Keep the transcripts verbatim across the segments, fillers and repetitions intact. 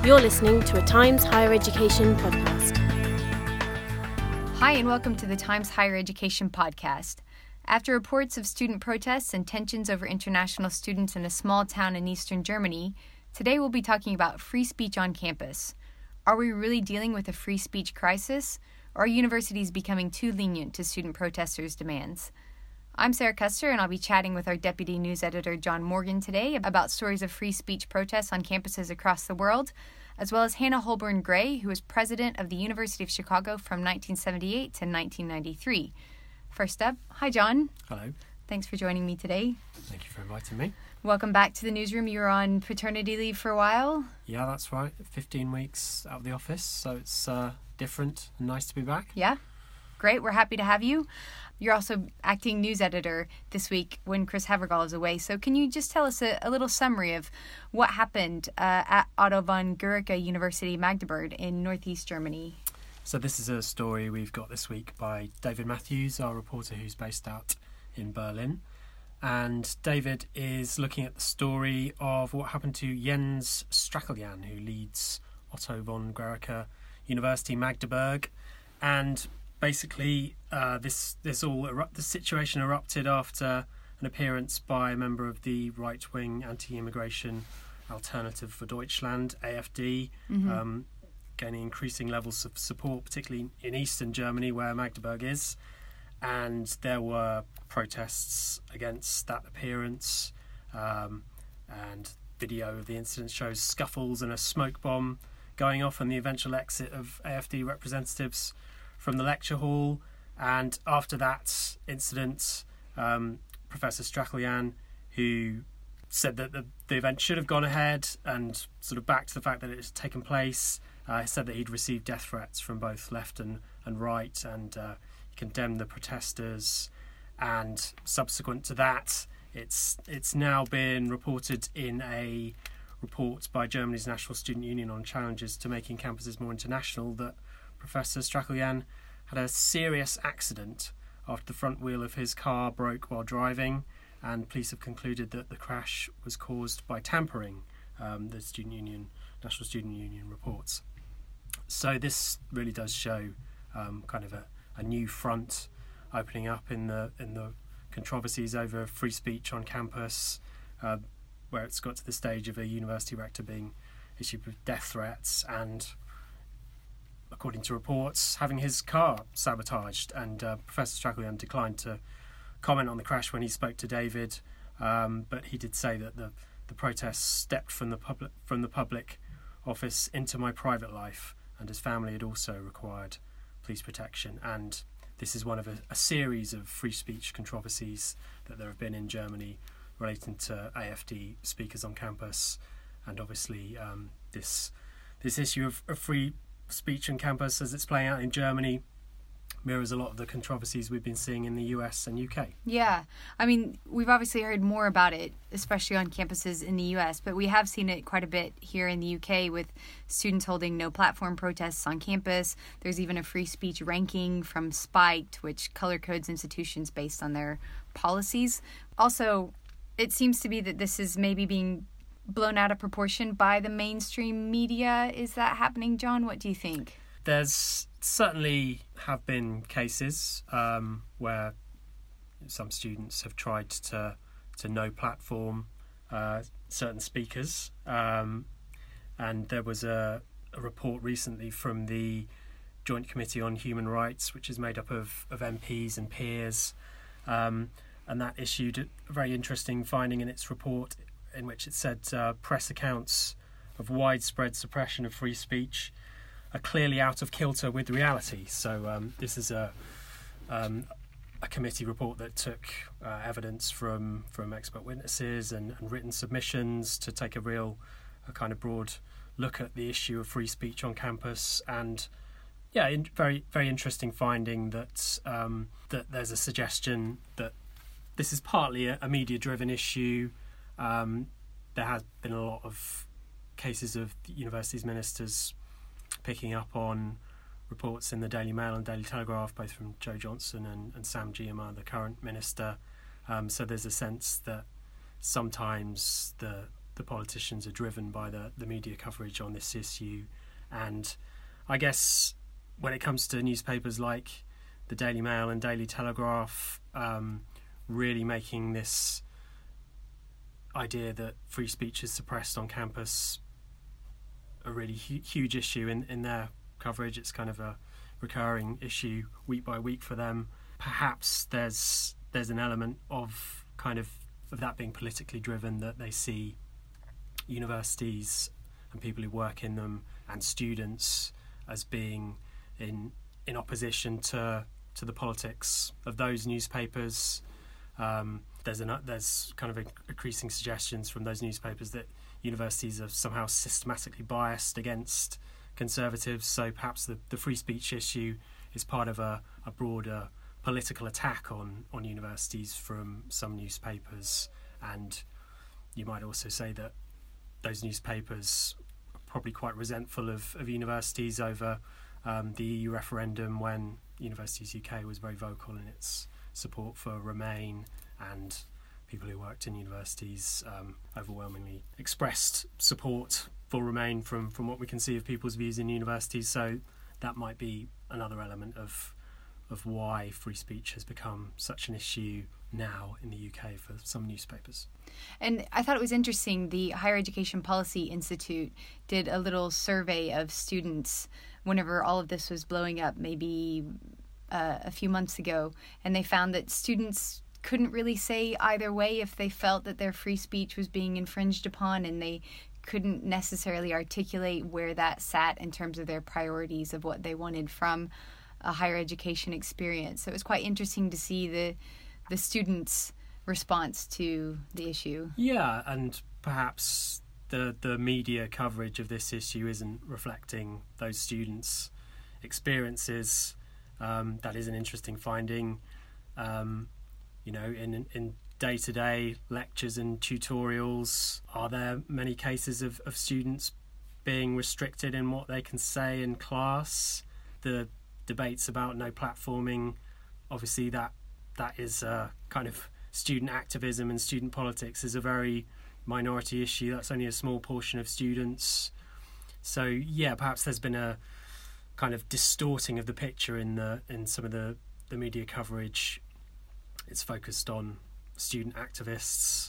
You're listening to a Times Higher Education podcast. Hi, and welcome to the Times Higher Education podcast. After reports of student protests and tensions over international students in a small town in eastern Germany, today we'll be talking about free speech on campus. Are we really dealing with a free speech crisis, or are universities becoming too lenient to student protesters' demands? I'm Sarah Custer, and I'll be chatting with our deputy news editor, John Morgan, today about stories of free speech protests on campuses across the world, as well as Hannah Holborn Gray, who was president of the University of Chicago from nineteen seventy-eight to nineteen ninety-three. First up, hi, John. Hello. Thanks for joining me today. Thank you for inviting me. Welcome back to the newsroom. You were on paternity leave for a while. Yeah, that's right. fifteen weeks out of the office, so it's uh, different and nice to be back. Yeah, great. We're happy to have you. You're also acting news editor this week when Chris Havergal is away. So can you just tell us a, a little summary of what happened uh, at Otto von Guericke University Magdeburg in northeast Germany? So this is a story we've got this week by David Matthews, our reporter who's based out in Berlin. And David is looking at the story of what happened to Jens Stracklejan, who leads Otto von Guericke University Magdeburg. And basically, uh, this this all eru- the situation erupted after an appearance by a member of the right-wing anti-immigration Alternative for Deutschland, A F D, mm-hmm. um, gaining increasing levels of support, particularly in eastern Germany, where Magdeburg is. And there were protests against that appearance, um, and video of the incident shows scuffles and a smoke bomb going off and the eventual exit of A F D representatives from the lecture hall. And after that incident, um, Professor Stracklejan, who said that the, the event should have gone ahead and sort of backed the fact that it had taken place, uh, said that he'd received death threats from both left and, and right, and uh, he condemned the protesters. And subsequent to that, it's it's now been reported in a report by Germany's National Student Union on challenges to making campuses more international that Professor Stracklejan had a serious accident after the front wheel of his car broke while driving, and police have concluded that the crash was caused by tampering, um, the Student Union, National Student Union reports. So this really does show um, kind of a, a new front opening up in the in the controversies over free speech on campus, uh, where it's got to the stage of a university rector being issued with death threats and, according to reports, having his car sabotaged. And uh, Professor Stracklejan declined to comment on the crash when he spoke to David, um, but he did say that the, the protests stepped from the public from the public office into my private life, and his family had also required police protection. And this is one of a, a series of free speech controversies that there have been in Germany relating to A F D speakers on campus, and obviously um, this this issue of, of free speech on campus as it's playing out in Germany mirrors a lot of the controversies we've been seeing in the U S and U K. Yeah, I mean, we've obviously heard more about it, especially on campuses in the U S, but we have seen it quite a bit here in the U K with students holding no platform protests on campus. There's even a free speech ranking from Spiked, which color codes institutions based on their policies. Also, it seems to be that this is maybe being blown out of proportion by the mainstream media. Is that happening, John? What do you think? There's certainly have been cases um, where some students have tried to to no platform uh, certain speakers, um, and there was a, a report recently from the Joint Committee on Human Rights, which is made up of, of M Ps and peers, um, and that issued a very interesting finding in its report, in which it said uh, press accounts of widespread suppression of free speech are clearly out of kilter with reality. So um, this is a um, a committee report that took uh, evidence from, from expert witnesses and, and written submissions to take a real a kind of broad look at the issue of free speech on campus. And yeah, in, very very interesting finding that um, that there's a suggestion that this is partly a, a media-driven issue. Um, there has been a lot of cases of the university's ministers picking up on reports in the Daily Mail and Daily Telegraph, both from Jo Johnson and, and Sam Gyimah, the current minister. Um, so there's a sense that sometimes the the politicians are driven by the, the media coverage on this issue. And I guess when it comes to newspapers like the Daily Mail and Daily Telegraph, um, really making this idea that free speech is suppressed on campus a really hu- huge issue in, in their coverage. It's kind of a recurring issue week by week for them. Perhaps there's there's an element of kind of, of that being politically driven, that they see universities and people who work in them and students as being in in opposition to to the politics of those newspapers. Um, there's an, there's kind of increasing suggestions from those newspapers that universities are somehow systematically biased against conservatives. So perhaps the, the free speech issue is part of a, a broader political attack on, on universities from some newspapers. And you might also say that those newspapers are probably quite resentful of, of universities over um, the E U referendum, when Universities U K was very vocal in its support for Remain, and people who worked in universities um, overwhelmingly expressed support for Remain from, from what we can see of people's views in universities. So that might be another element of of why free speech has become such an issue now in the U K for some newspapers. And I thought it was interesting, the Higher Education Policy Institute did a little survey of students whenever all of this was blowing up, maybe uh, a few months ago, and they found that students couldn't really say either way if they felt that their free speech was being infringed upon, and they couldn't necessarily articulate where that sat in terms of their priorities of what they wanted from a higher education experience. So it was quite interesting to see the the students' response to the issue. Yeah, and perhaps the the media coverage of this issue isn't reflecting those students' experiences. Um, that is an interesting finding. Um, you know, in in day-to-day lectures and tutorials, are there many cases of, of students being restricted in what they can say in class? The debates about no platforming, obviously that that is uh, kind of student activism and student politics is a very minority issue. That's only a small portion of students. So yeah, perhaps there's been a kind of distorting of the picture in the in some of the, the media coverage. It's focused on student activists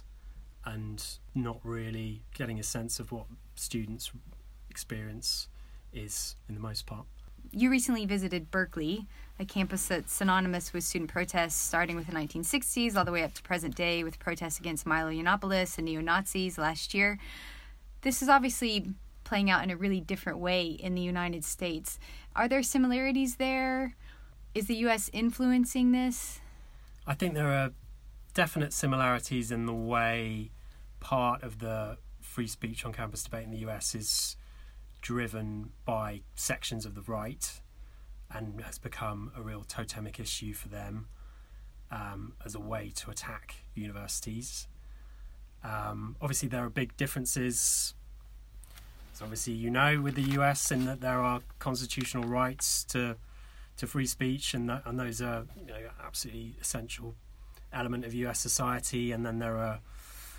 and not really getting a sense of what students' experience is in the most part. You recently visited Berkeley, a campus that's synonymous with student protests starting with the nineteen sixties all the way up to present day, with protests against Milo Yiannopoulos and neo-Nazis last year. This is obviously playing out in a really different way in the United States. Are there similarities there? Is the U S influencing this? I think there are definite similarities in the way part of the free speech on campus debate in the U S is driven by sections of the right and has become a real totemic issue for them um, as a way to attack universities. Um, obviously, there are big differences. So obviously, you know, with the U S, in that there are constitutional rights to to free speech, and that, and those are, you know, absolutely essential element of U S society. And then there are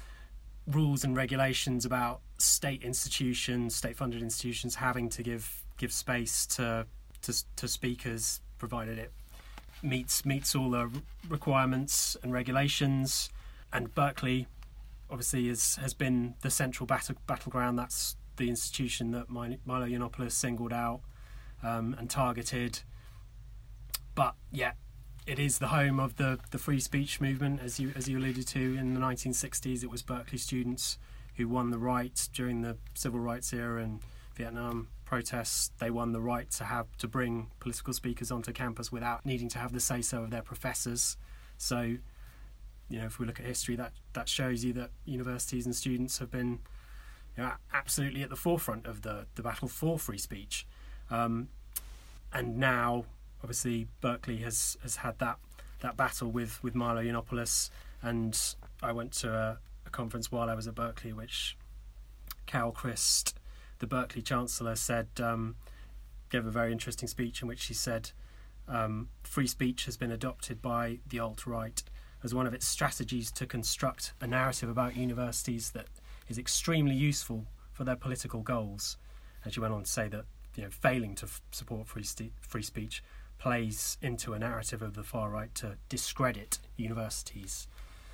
rules and regulations about state institutions, state-funded institutions, having to give give space to to, to speakers, provided it meets meets all the requirements and regulations. And Berkeley, obviously, is has been the central battle, battleground. That's the institution that Milo Yiannopoulos singled out um, and targeted. But yeah, it is the home of the, the free speech movement, as you as you alluded to. In the nineteen sixties, it was Berkeley students who won the right during the civil rights era and Vietnam protests. They won the right to have to bring political speakers onto campus without needing to have the say-so of their professors. So, you know, if we look at history, that, that shows you that universities and students have been, you know, absolutely at the forefront of the, the battle for free speech. Um, and now, obviously, Berkeley has, has had that that battle with, with Milo Yiannopoulos, and I went to a, a conference while I was at Berkeley, which Carol Christ, the Berkeley Chancellor, said, um, gave a very interesting speech in which she said, um, free speech has been adopted by the alt-right as one of its strategies to construct a narrative about universities that is extremely useful for their political goals. And she went on to say that, you know, failing to f- support free, st- free speech plays into a narrative of the far right to discredit universities.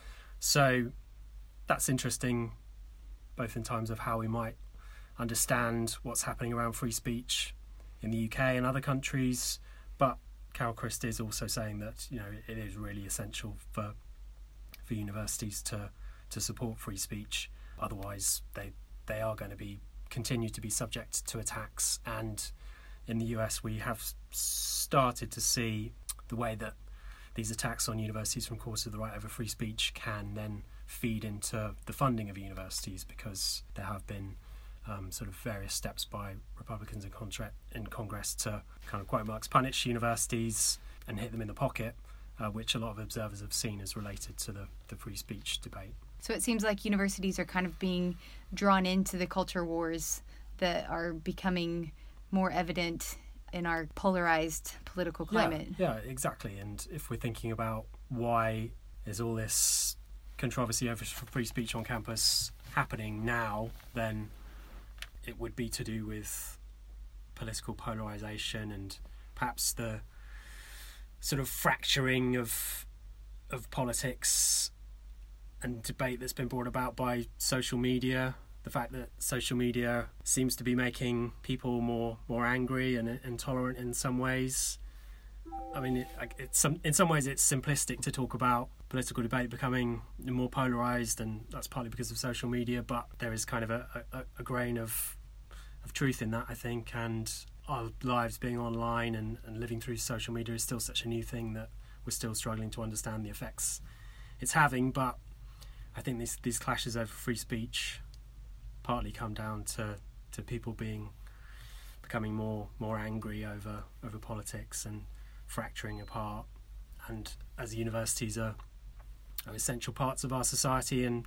So that's interesting, both in terms of how we might understand what's happening around free speech in the U K and other countries. But Carol Christie is also saying that, you know, it is really essential for for universities to to support free speech. Otherwise, they they are going to be continue to be subject to attacks. And in the U S, we have started to see the way that these attacks on universities from course of the right over free speech can then feed into the funding of universities, because there have been um, sort of various steps by Republicans in, contra- in Congress to kind of, quote marks, punish universities and hit them in the pocket, uh, which a lot of observers have seen as related to the, the free speech debate. So it seems like universities are kind of being drawn into the culture wars that are becoming more evident in our polarized political climate. Yeah, yeah, exactly. And if we're thinking about why is all this controversy over free speech on campus happening now, then it would be to do with political polarization and perhaps the sort of fracturing of of politics and debate that's been brought about by social media. The fact that social media seems to be making people more more angry and intolerant in some ways. I mean, it, it's some, in some ways it's simplistic to talk about political debate becoming more polarised, and that's partly because of social media, but there is kind of a, a, a grain of of truth in that, I think, and our lives being online and, and living through social media is still such a new thing that we're still struggling to understand the effects it's having. But I think these, these clashes over free speech partly come down to, to people being becoming more more angry over over politics and fracturing apart. And as universities are, are essential parts of our society and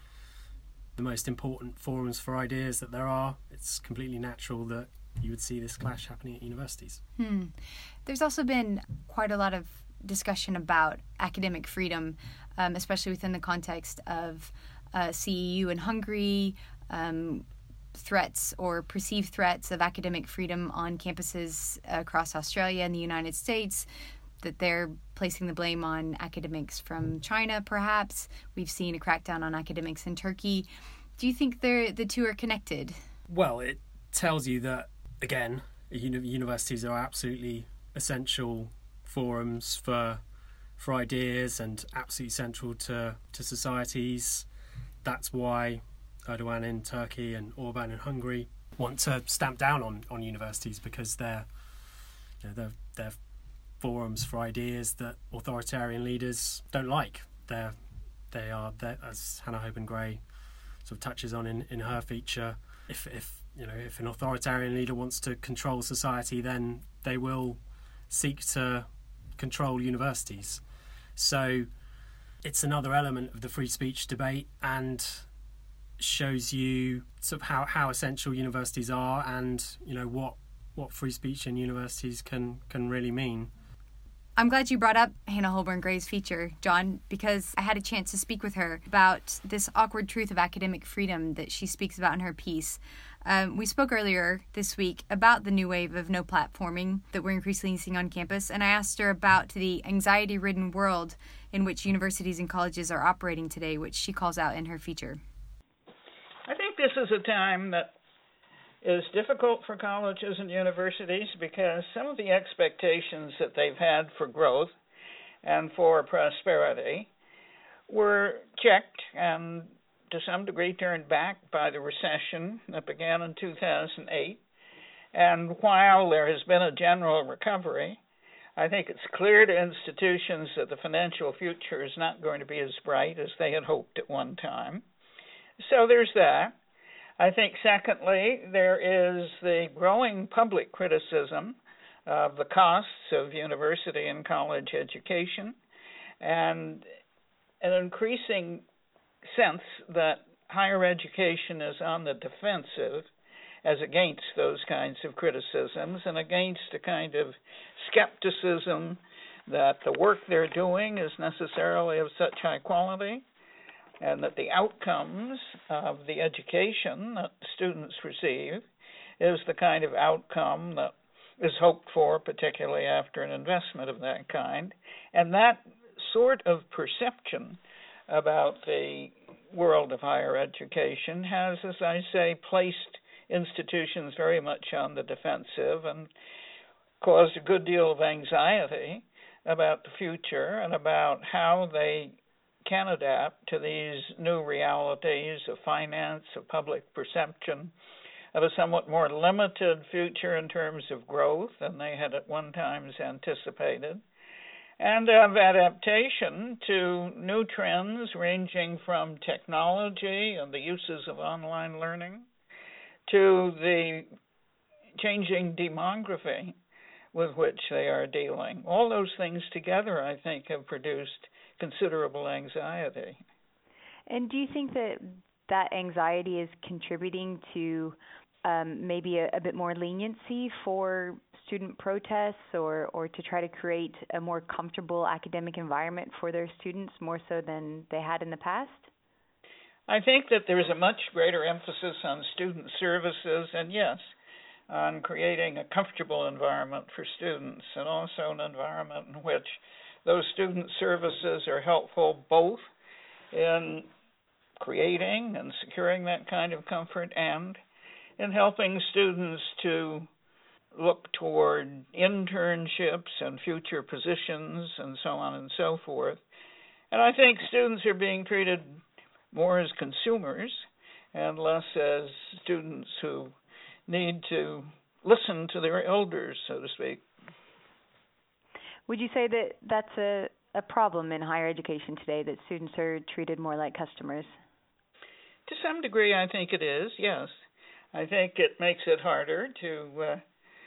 the most important forums for ideas that there are, it's completely natural that you would see this clash happening at universities. Hmm. There's also been quite a lot of discussion about academic freedom, um, especially within the context of uh, C E U in Hungary, um, threats or perceived threats of academic freedom on campuses across Australia and the United States, that they're placing the blame on academics from China, perhaps. We've seen a crackdown on academics in Turkey. Do you think they're, the two are connected? Well, it tells you that, again, uni- universities are absolutely essential forums for for ideas and absolutely central to, to societies. That's why Erdogan in Turkey and Orban in Hungary want to stamp down on, on universities, because they're, you know, they're, they're forums for ideas that authoritarian leaders don't like. They're, they are, they're, as Hannah Hoban-Gray sort of touches on in, in her feature, if, if you know if an authoritarian leader wants to control society, then they will seek to control universities. So it's another element of the free speech debate, and shows you sort of how, how essential universities are, and you know what what free speech in universities can can really mean. I'm glad you brought up Hannah Hoban-Gray's feature, John, because I had a chance to speak with her about this awkward truth of academic freedom that she speaks about in her piece. Um, we spoke earlier this week about the new wave of no platforming that we're increasingly seeing on campus, and I asked her about the anxiety-ridden world in which universities and colleges are operating today, which she calls out in her feature. I think this is a time that is difficult for colleges and universities because some of the expectations that they've had for growth and for prosperity were checked and to some degree turned back by the recession that began in two thousand eight. And while there has been a general recovery, I think it's clear to institutions that the financial future is not going to be as bright as they had hoped at one time. So there's that. I think, secondly, there is the growing public criticism of the costs of university and college education, and an increasing sense that higher education is on the defensive as against those kinds of criticisms and against a kind of skepticism that the work they're doing is necessarily of such high quality, and that the outcomes of the education that students receive is the kind of outcome that is hoped for, particularly after an investment of that kind. And that sort of perception about the world of higher education has, as I say, placed institutions very much on the defensive and caused a good deal of anxiety about the future and about how they can adapt to these new realities of finance, of public perception, of a somewhat more limited future in terms of growth than they had at one time anticipated, and of adaptation to new trends ranging from technology and the uses of online learning to the changing demography with which they are dealing. All those things together, I think, have produced considerable anxiety. And do you think that that anxiety is contributing to um, maybe a, a bit more leniency for student protests, or, or to try to create a more comfortable academic environment for their students, more so than they had in the past? I think that there is a much greater emphasis on student services, and yes, on creating a comfortable environment for students, and also an environment in which those student services are helpful both in creating and securing that kind of comfort and in helping students to look toward internships and future positions and so on and so forth. And I think students are being treated more as consumers and less as students who need to listen to their elders, so to speak. Would you say that that's a, a problem in higher education today, that students are treated more like customers? To some degree, I think it is, yes. I think it makes it harder to uh,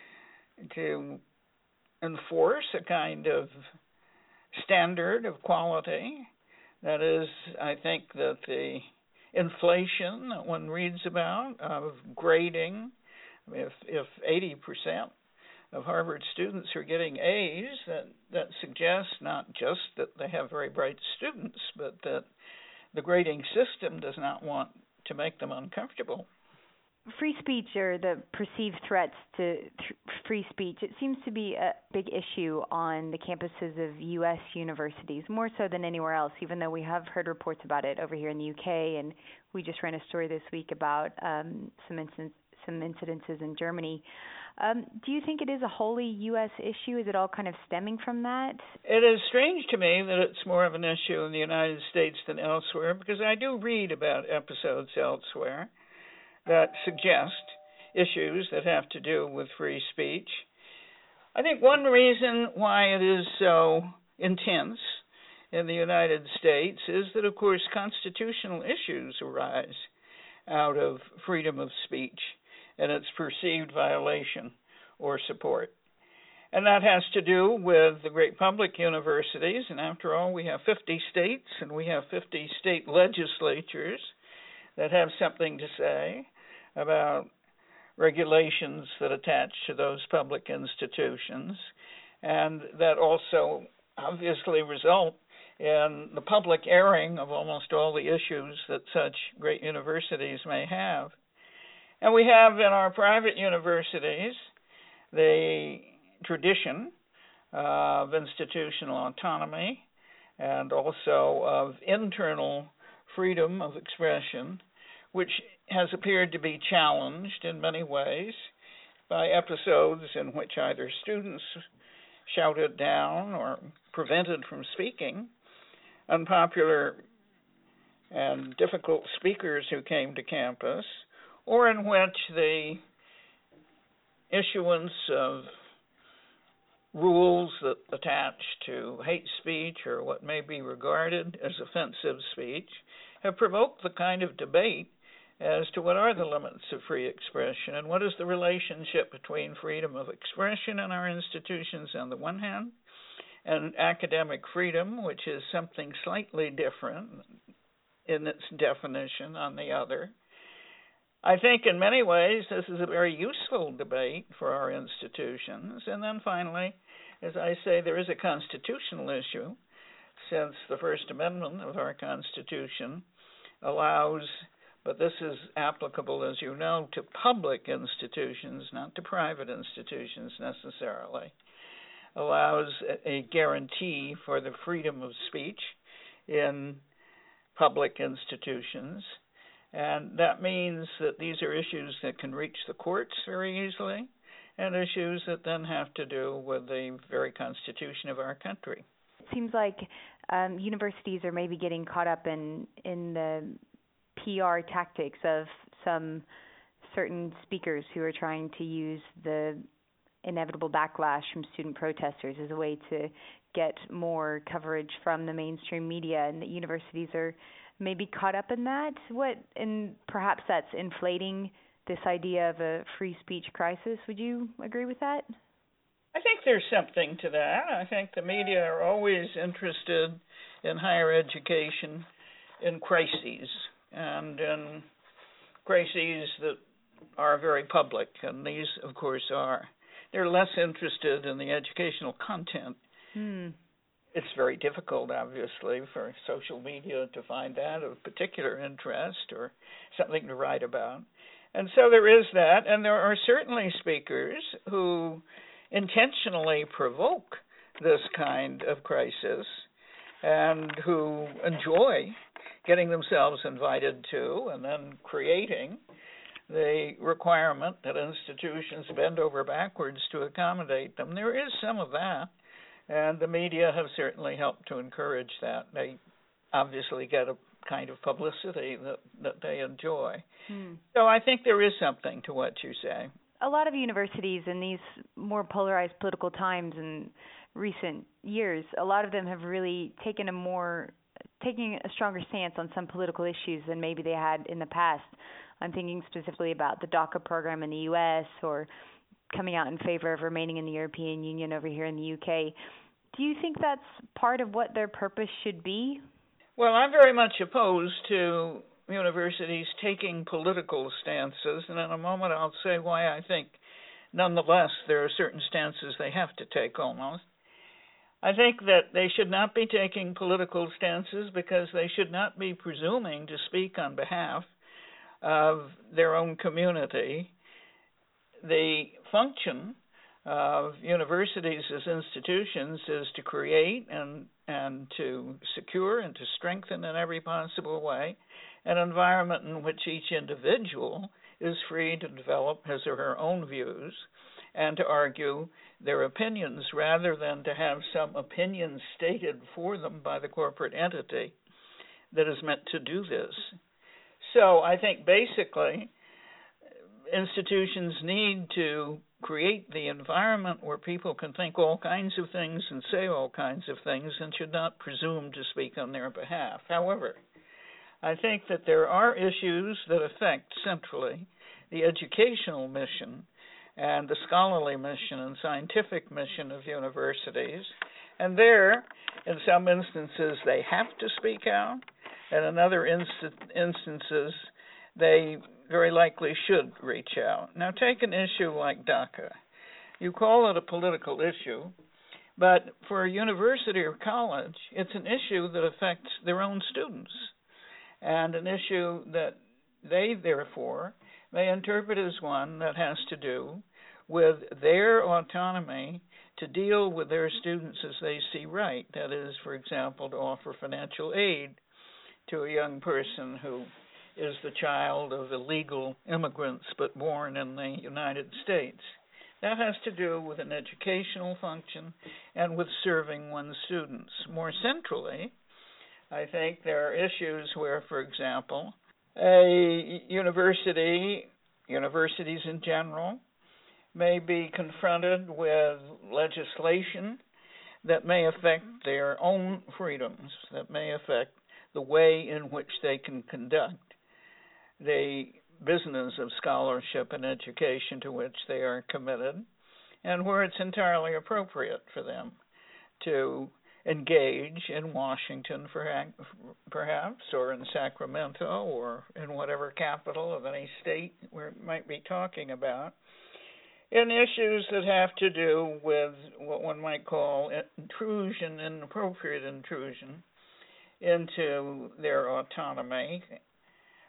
to enforce a kind of standard of quality. That is, I think that the inflation that one reads about of grading, if if eighty percent of Harvard students are getting A's, that, that suggests not just that they have very bright students, but that the grading system does not want to make them uncomfortable. Free speech, or the perceived threats to th- free speech, it seems to be a big issue on the campuses of U S universities, more so than anywhere else, even though we have heard reports about it over here in the U K, and we just ran a story this week about um, some incidents, some incidences in Germany. Um, do you think it is a wholly U S issue? Is it all kind of stemming from that? It is strange to me that it's more of an issue in the United States than elsewhere, because I do read about episodes elsewhere that suggest issues that have to do with free speech. I think one reason why it is so intense in the United States is that, of course, constitutional issues arise out of freedom of speech and its perceived violation or support. And that has to do with the great public universities, and after all, we have fifty states and we have fifty state legislatures that have something to say about regulations that attach to those public institutions, and that also obviously result in the public airing of almost all the issues that such great universities may have. And we have in our private universities the tradition of institutional autonomy and also of internal freedom of expression, which has appeared to be challenged in many ways by episodes in which either students shouted down or prevented from speaking unpopular and difficult speakers who came to campus, or in which the issuance of rules that attach to hate speech or what may be regarded as offensive speech have provoked the kind of debate as to what are the limits of free expression and what is the relationship between freedom of expression in our institutions on the one hand and academic freedom, which is something slightly different in its definition, on the other. I think in many ways this is a very useful debate for our institutions. And then finally, as I say, there is a constitutional issue, since the First Amendment of our Constitution allows, but this is applicable, as you know, to public institutions, not to private institutions necessarily, allows a guarantee for the freedom of speech in public institutions. And that means that these are issues that can reach the courts very easily, and issues that then have to do with the very constitution of our country. It seems like um, universities are maybe getting caught up in, in the P R tactics of some certain speakers who are trying to use the inevitable backlash from student protesters as a way to get more coverage from the mainstream media, and that universities are maybe caught up in that. What, and perhaps that's inflating this idea of a free speech crisis. Would you agree with that? I think there's something to that. I think the media are always interested in higher education in crises, and in crises that are very public, and these, of course, are. They're less interested in the educational content. Hmm. It's very difficult, obviously, for social media to find that of particular interest or something to write about. And so there is that, and there are certainly speakers who intentionally provoke this kind of crisis and who enjoy getting themselves invited to and then creating the requirement that institutions bend over backwards to accommodate them. There is some of that, and the media have certainly helped to encourage that. They obviously get a kind of publicity that, that they enjoy. Hmm. So I think there is something to what you say. A lot of universities in these more polarized political times in recent years, a lot of them have really taken a more, taking a stronger stance on some political issues than maybe they had in the past. I'm thinking specifically about the DACA program in the U S or coming out in favor of remaining in the European Union over here in the U K. Do you think that's part of what their purpose should be? Well, I'm very much opposed to universities taking political stances, and in a moment I'll say why I think nonetheless there are certain stances they have to take almost. I think that they should not be taking political stances because they should not be presuming to speak on behalf of their own community. The function of universities as institutions is to create and and to secure and to strengthen in every possible way an environment in which each individual is free to develop his or her own views and to argue their opinions rather than to have some opinion stated for them by the corporate entity that is meant to do this. So I think basically institutions need to create the environment where people can think all kinds of things and say all kinds of things and should not presume to speak on their behalf. However, I think that there are issues that affect centrally the educational mission and the scholarly mission and scientific mission of universities. And there, in some instances, they have to speak out, and in other inst- instances, they very likely should reach out. Now, take an issue like DACA. You call it a political issue, but for a university or college, it's an issue that affects their own students, and an issue that they, therefore, may interpret as one that has to do with their autonomy to deal with their students as they see right. That is, for example, to offer financial aid to a young person who is the child of illegal immigrants but born in the United States. That has to do with an educational function and with serving one's students. More centrally, I think there are issues where, for example, a university, universities in general, may be confronted with legislation that may affect their own freedoms, that may affect the way in which they can conduct the business of scholarship and education to which they are committed, and where it's entirely appropriate for them to engage in Washington, perhaps, or in Sacramento, or in whatever capital of any state we might be talking about, in issues that have to do with what one might call intrusion, inappropriate intrusion, into their autonomy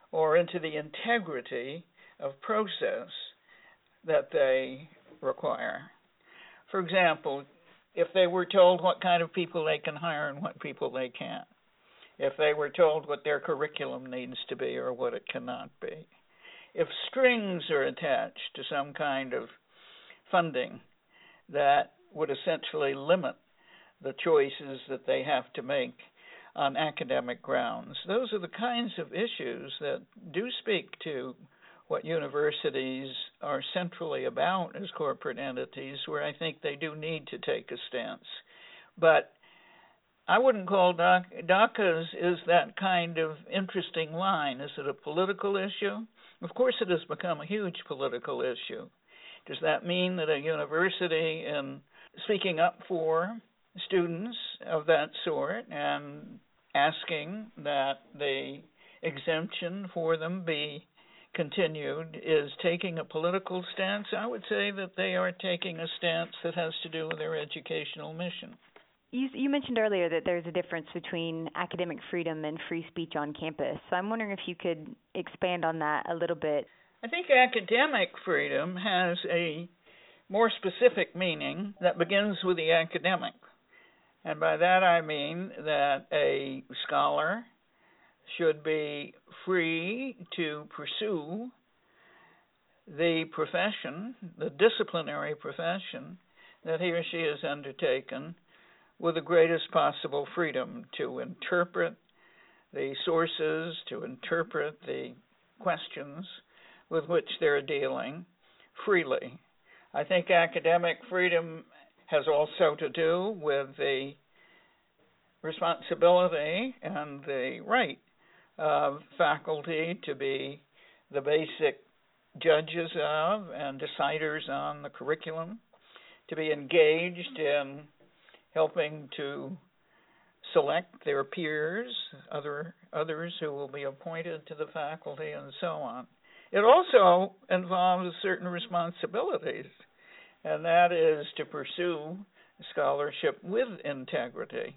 or into the integrity of process that they require. For example, if they were told what kind of people they can hire and what people they can't, if they were told what their curriculum needs to be or what it cannot be, if strings are attached to some kind of funding that would essentially limit the choices that they have to make on academic grounds. Those are the kinds of issues that do speak to what universities are centrally about as corporate entities, where I think they do need to take a stance. But I wouldn't call DACA's is that kind of interesting line. Is it a political issue? Of course it has become a huge political issue. Does that mean that a university, in speaking up for students of that sort and asking that the exemption for them be continued, is taking a political stance? I would say that they are taking a stance that has to do with their educational mission. You, you mentioned earlier that there's a difference between academic freedom and free speech on campus. So I'm wondering if you could expand on that a little bit. I think academic freedom has a more specific meaning that begins with the academic. And by that I mean that a scholar should be free to pursue the profession, the disciplinary profession that he or she has undertaken with the greatest possible freedom to interpret the sources, to interpret the questions with which they're dealing freely. I think academic freedom has also to do with the responsibility and the right of faculty to be the basic judges of and deciders on the curriculum, to be engaged in helping to select their peers, other others who will be appointed to the faculty, and so on. It also involves certain responsibilities, and that is to pursue scholarship with integrity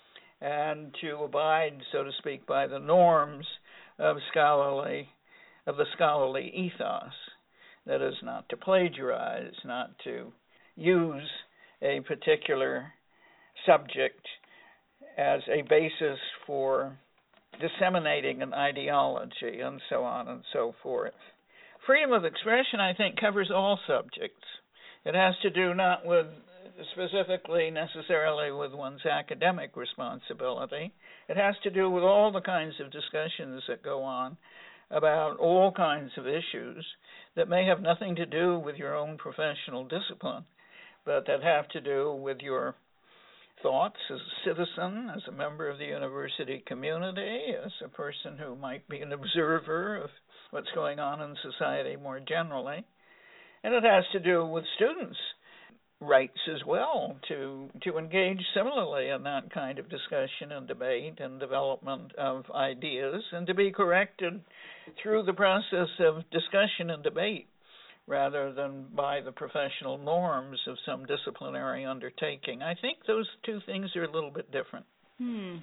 and to abide, so to speak, by the norms of scholarly, of the scholarly ethos. That is, not to plagiarize, not to use a particular subject as a basis for disseminating an ideology, and so on and so forth. Freedom of expression, I think, covers all subjects. It has to do not with specifically necessarily with one's academic responsibility. It has to do with all the kinds of discussions that go on about all kinds of issues that may have nothing to do with your own professional discipline, but that have to do with your thoughts as a citizen, as a member of the university community, as a person who might be an observer of what's going on in society more generally. And it has to do with students' rights as well to to engage similarly in that kind of discussion and debate and development of ideas, and to be corrected through the process of discussion and debate rather than by the professional norms of some disciplinary undertaking. I think those two things are a little bit different. Hmm.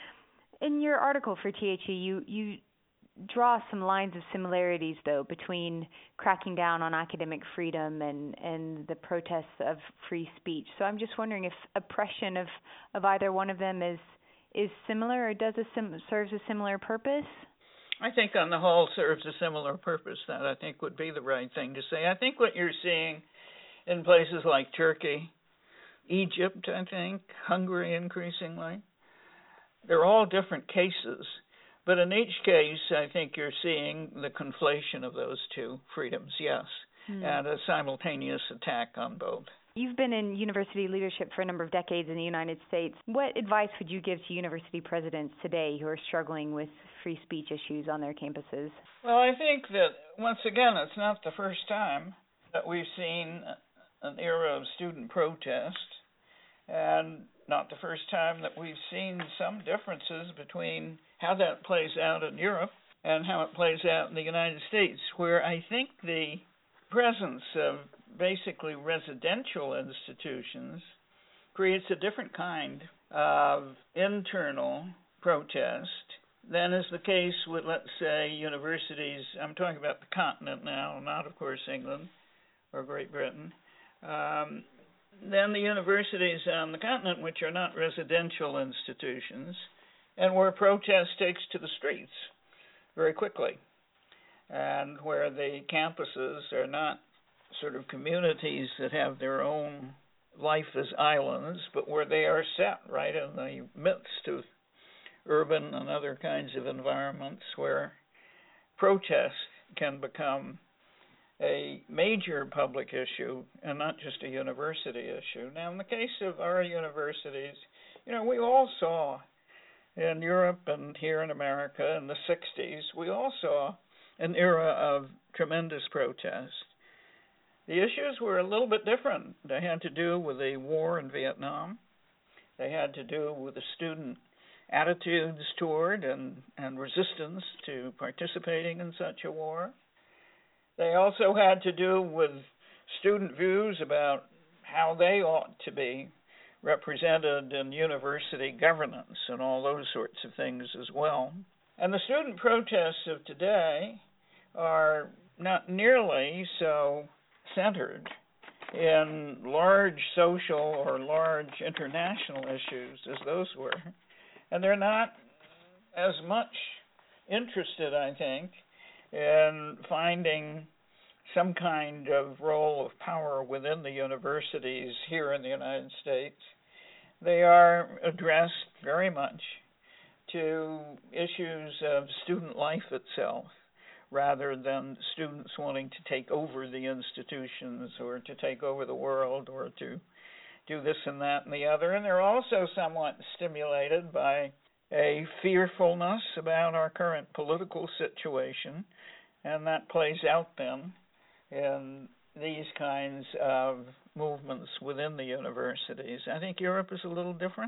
In your article for T H E, you, you draw some lines of similarities, though, between cracking down on academic freedom and, and the protests of free speech. So I'm just wondering if oppression of, of either one of them is is similar, or does a sim- serves a similar purpose? I think on the whole serves a similar purpose. That I think would be the right thing to say. I think what you're seeing in places like Turkey, Egypt, I think, Hungary increasingly, they're all different cases. But in each case, I think you're seeing the conflation of those two freedoms, yes, mm. and a simultaneous attack on both. You've been in university leadership for a number of decades in the United States. What advice would you give to university presidents today who are struggling with free speech issues on their campuses? Well, I think that, once again, it's not the first time that we've seen an era of student protest, and not the first time that we've seen some differences between how that plays out in Europe and how it plays out in the United States, where I think the presence of basically residential institutions creates a different kind of internal protest than is the case with, let's say, universities. I'm talking about the continent now, not, of course, England or Great Britain. Um, than the universities on the continent, which are not residential institutions, and where protest takes to the streets very quickly, and where the campuses are not sort of communities that have their own life as islands, but where they are set right in the midst of urban and other kinds of environments where protest can become a major public issue and not just a university issue. Now, in the case of our universities, you know, we all saw in Europe and here in America in the sixties, we all saw an era of tremendous protest. The issues were a little bit different. They had to do with the war in Vietnam. They had to do with the student attitudes toward and, and resistance to participating in such a war. They also had to do with student views about how they ought to be represented in university governance and all those sorts of things as well. And the student protests of today are not nearly so centered in large social or large international issues as those were. And they're not as much interested, I think, in finding some kind of role of power within the universities here in the United States. They are addressed very much to issues of student life itself, rather than students wanting to take over the institutions or to take over the world or to do this and that and the other. And they're also somewhat stimulated by a fearfulness about our current political situation, and that plays out then in these kinds of movements within the universities. I think Europe is a little different.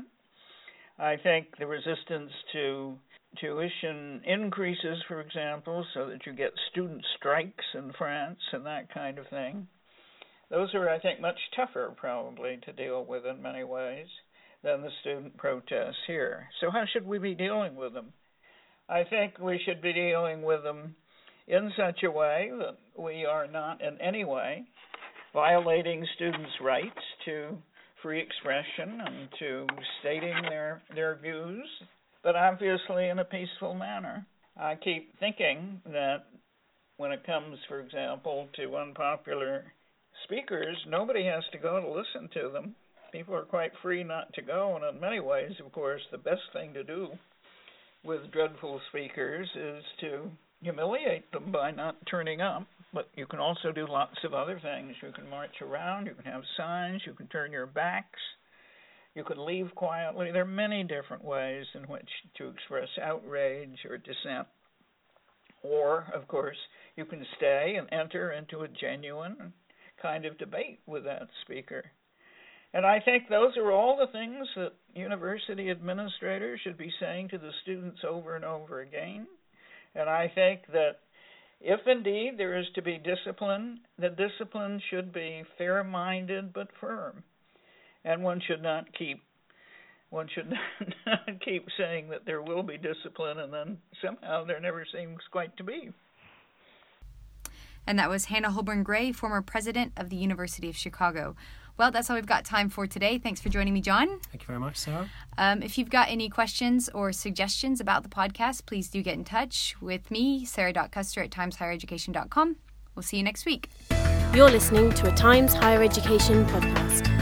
I think the resistance to tuition increases, for example, so that you get student strikes in France and that kind of thing. Those are, I think, much tougher probably to deal with in many ways than the student protests here. So how should we be dealing with them? I think we should be dealing with them in such a way that we are not in any way violating students' rights to free expression and to stating their, their views, but obviously in a peaceful manner. I keep thinking that when it comes, for example, to unpopular speakers, nobody has to go to listen to them. People are quite free not to go, and in many ways, of course, the best thing to do with dreadful speakers is to humiliate them by not turning up. But you can also do lots of other things. You can march around, you can have signs, you can turn your backs, you can leave quietly. There are many different ways in which to express outrage or dissent. Or, of course, you can stay and enter into a genuine kind of debate with that speaker. And I think those are all the things that university administrators should be saying to the students over and over again. And I think that if indeed there is to be discipline, the discipline should be fair-minded but firm. And one should not keep one should not keep saying that there will be discipline and then somehow there never seems quite to be. And that was Hannah Holborn Gray, former president of the University of Chicago. Well, that's all we've got time for today. Thanks for joining me, John. Thank you very much, Sarah. Um, if you've got any questions or suggestions about the podcast, please do get in touch with me, sarah dot custer at times higher education dot com. We'll see you next week. You're listening to a Times Higher Education podcast.